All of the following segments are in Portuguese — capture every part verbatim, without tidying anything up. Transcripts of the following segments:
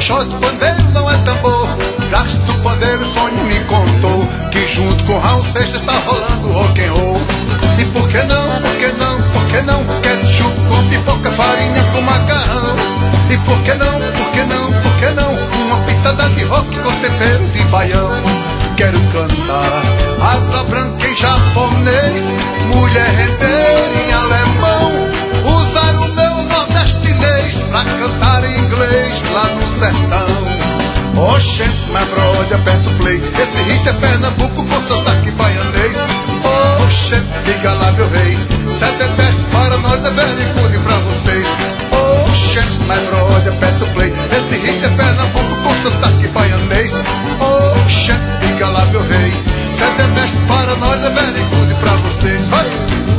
caixote, pandeiro não é tambor. Gasto do pandeiro, sonho me contou que junto com Raul Seixas tá rolando rock and roll. E por que não, por que não, por que não? Ketchup com pipoca, farinha com macarrão. E por que não, por que não, por que não? Uma pitada de rock com tempero de baião. Quero cantar asa branca em japonês, mulher render em alemão, usar o meu nordestinês pra cantar em inglês lá no sertão. Oxente, my brother, aperta o play, esse hit é Pernambuco com sotaque baianês. Oxente, diga lá meu rei, sete é best para nós é very good pra vocês. Oxente, my brother, aperta o play, esse hit é Pernambuco com sotaque baianês. Oxente, diga lá meu rei, sete é best para nós é very good pra vocês. Vai!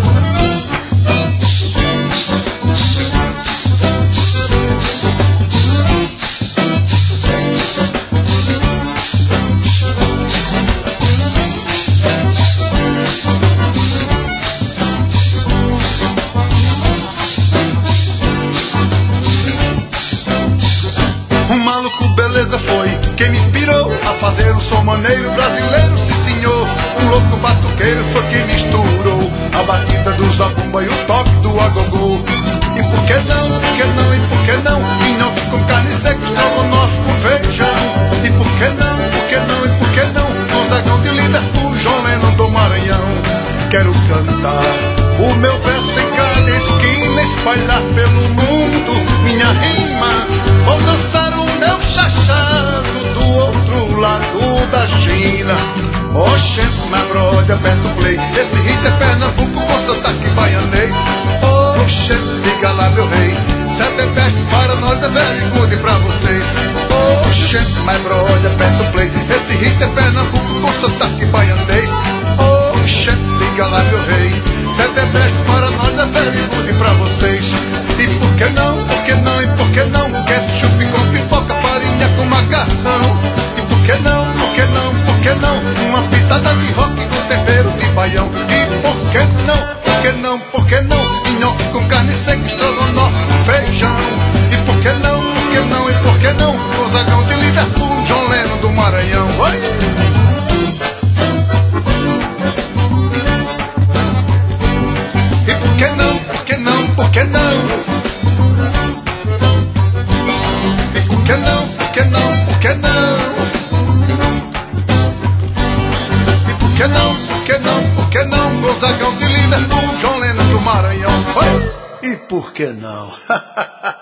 Foi quem me inspirou a fazer um som maneiro brasileiro, sim senhor. Um louco batuqueiro foi quem misturou a batida do zabumba e o toque do agogô. E por que não, por que não, e por que não? Minhoque com carne seca, estrogonofe com feijão. E por que não, por que não, e por que não? Gonzagão de Liverpool, João Lennon do Maranhão. Quero cantar o meu verso em cada esquina, espalhar pelo mundo minha rima. Vou dançar o meu chachado do outro lado da China. Oxente, my brother, aperta o play, esse hit é Pernambuco com sotaque baianês. Oxente, diga lá meu rei, sete é best para nós é very good pra vocês. Oxente, my brother, aperta o play, esse hit é Pernambuco com sotaque baianês. Oxente, diga lá meu rei, sete é best para nós é very good pra vocês. E por que não, por que não, e por que não? Ketchup com pipoca, farinha com macarrão. E por que não, por que não, por que não? Uma pitada de rock com tempero de baião. E por que não, por que não, por que não? Nhoque com carne seca, estrogonofe com feijão. E por que não, por que não, e por que não? Gonzagão de Liverpool, João Lennon do Maranhão. Oi! E por que não, por que não, por que não? Por que não, por que não, por que não? E por que não, por que não, por que não? Gonzagão de Liverpool, João Lennon do Maranhão. Oi! E por que não?